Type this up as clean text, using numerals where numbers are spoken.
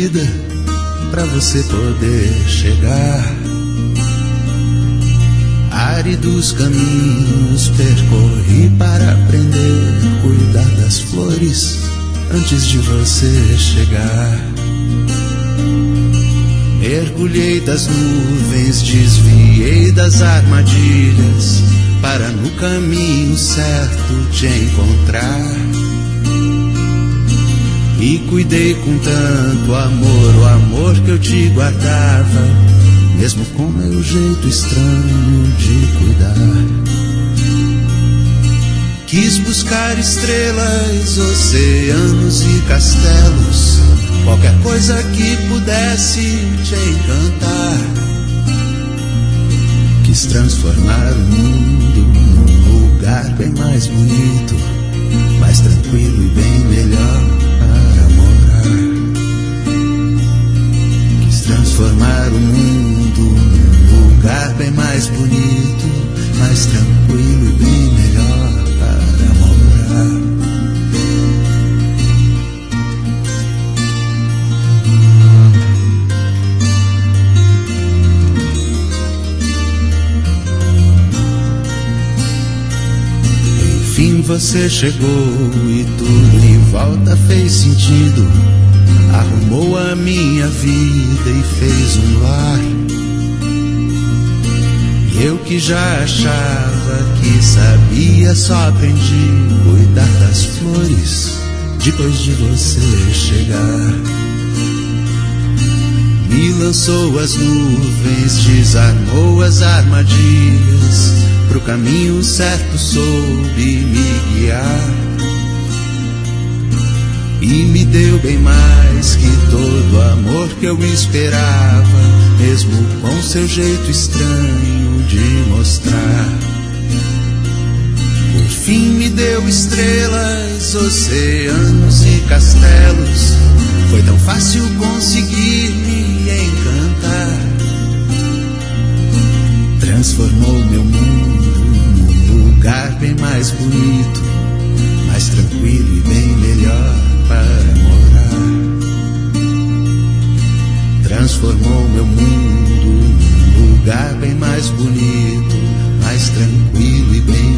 vida pra você poder chegar. Áridos caminhos percorri para aprender a cuidar das flores antes de você chegar. Mergulhei das nuvens, desviei das armadilhas para no caminho certo te encontrar. E cuidei com tanto amor, o amor que eu te guardava, mesmo com meu jeito estranho de cuidar. Quis buscar estrelas, oceanos e castelos, qualquer coisa que pudesse te encantar. Quis transformar o mundo num lugar bem mais bonito, mais tranquilo e bem melhor para morar. Quis transformar o mundo num lugar bem mais bonito, mais tranquilo e bem melhor para morar. Enfim você chegou e tudo em volta fez sentido. Arrumou a minha vida e fez um lar. E eu que já achava que sabia, só aprendi a cuidar das flores depois de você chegar. Me lançou as nuvens, desarmou as armadilhas, pro caminho certo soube me guiar. E me deu bem mais que todo o amor que eu esperava, mesmo com seu jeito estranho de mostrar. Por fim me deu estrelas, oceanos e castelos, foi tão fácil conseguir me encantar. Transformou meu mundo num lugar bem mais bonito, mais tranquilo e bem melhor para morar. Transformou meu mundo num lugar bem mais bonito, mais tranquilo e bem